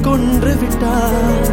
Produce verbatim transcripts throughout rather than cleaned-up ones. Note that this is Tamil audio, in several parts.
வார்த்தையில் கொன்று விட்டார்.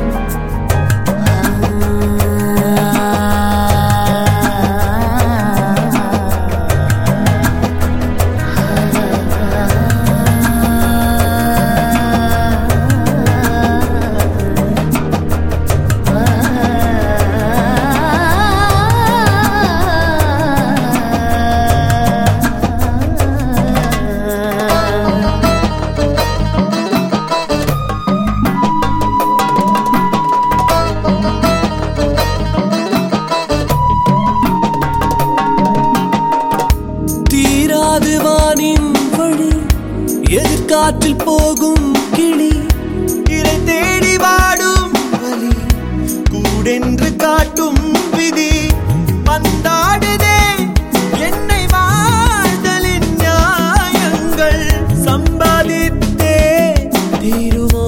எதிர்காற்றில் போகும் கிளி இறை தேடி வாடும் வலி கூடென்று காட்டும் விதி பந்தாடுதே என்னை வாழ்தலின் நியாயங்கள் சம்பாதித்தே தீருமோ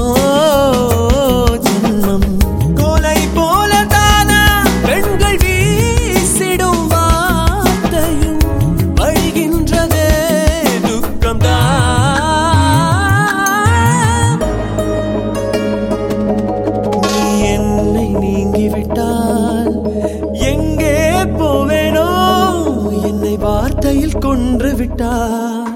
ஜன்மம் கோலை போல தானா பெண்கள் வீசிடும் வார்த்தையும் வழிகின்றதே துக்கம் தான். எங்கே போவேனோ என்னை வார்த்தையில் கொன்று விட்டார்.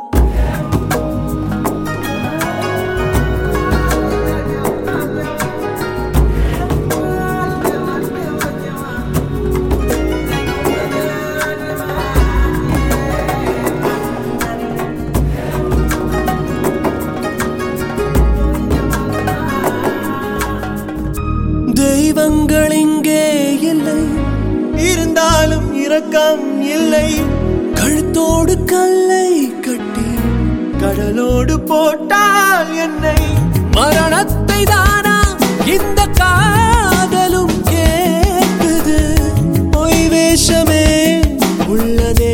தெய்வங்கள் இங்கே இல்லை, இருந்தாலும் இரக்கம் இல்லை. கழுத்தோடு கல்லை கட்டி கடலோடு போட்டால் என்னை மரணத்தை தானா இந்த காதலும் கேட்குது. பொய் வேஷமே உள்ளதே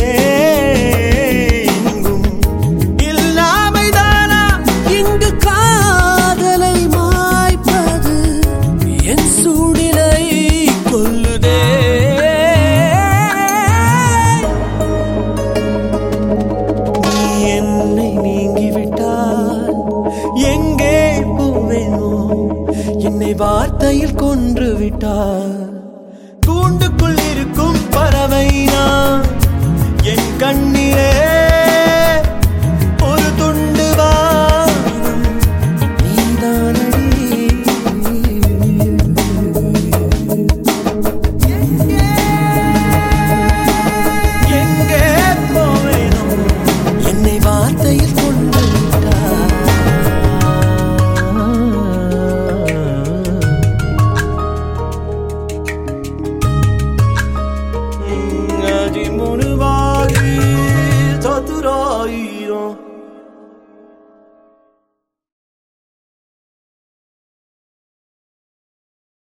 இங்கும் இல்லாமை தானா இங்கு காதலை மாய்ப்பது என் சூடிலை கொல்லுதே. நீ என்னை நீங்கிவிட்டால் எங்கே போவேனோ என்னை வார்த்தையில் கொன்று விட்டார். கூண்டுக்குள் இருக்கும் பறவை நான் என் கண்ணீரே ஒரு துண்டு வானம் நீதானடி. எங்கே போவேனோ என்னை வார்த்தையில் கொண்டு விட்டார். 아직 모르바이 더 들어이